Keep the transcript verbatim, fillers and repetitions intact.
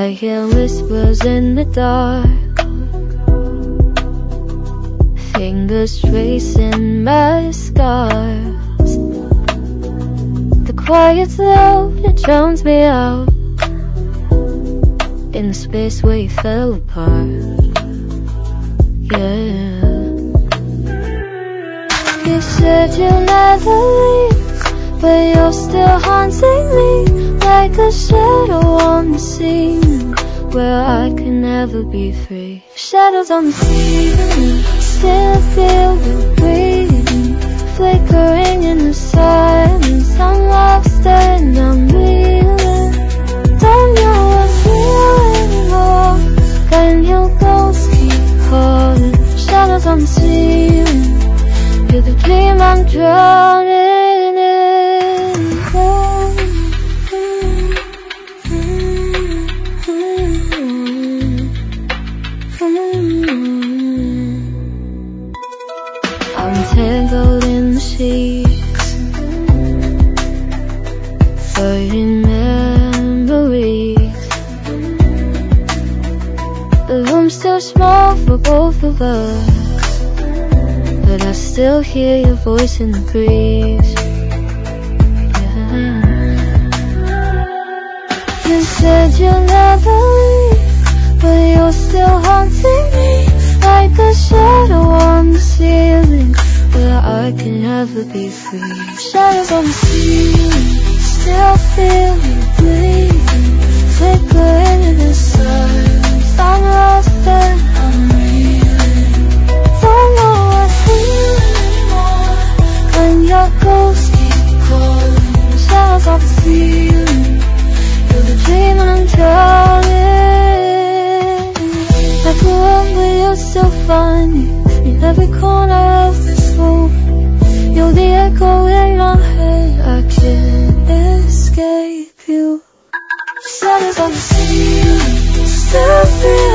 I hear whispers in the dark, fingers tracing my scars. The quiet's loud, it drowns me out in the space where you fell apart. Yeah. You said you'll never leave, but you're still haunting me like a shadow on the scene where I can never be free. Shadows on the ceiling, still feel you breathing, flickering in the silence. I'm lost and I'm reeling, don't know what's real anymore when your ghosts keep calling. Shadows on the ceiling, you're the dream I'm drowning in. I'm tangled in the sheets, floating memories. The room's too small for both of us, but I still hear your voice in the breeze. Yeah. You said you'll never leave, but you're still haunting me like a shadow on the ceiling where I can never be free. Shadows on the ceiling, still feel you bleeding, flickering in the silence. I'm lost and I'm reeling, don't know what's real anymore when your ghosts keep calling. Shadows on the ceiling, you're the dream I'm drowning. I grew up but you're still funny in every corner of this room. You're the echo in my head, I can't escape you. Shadows on the ceiling, still feel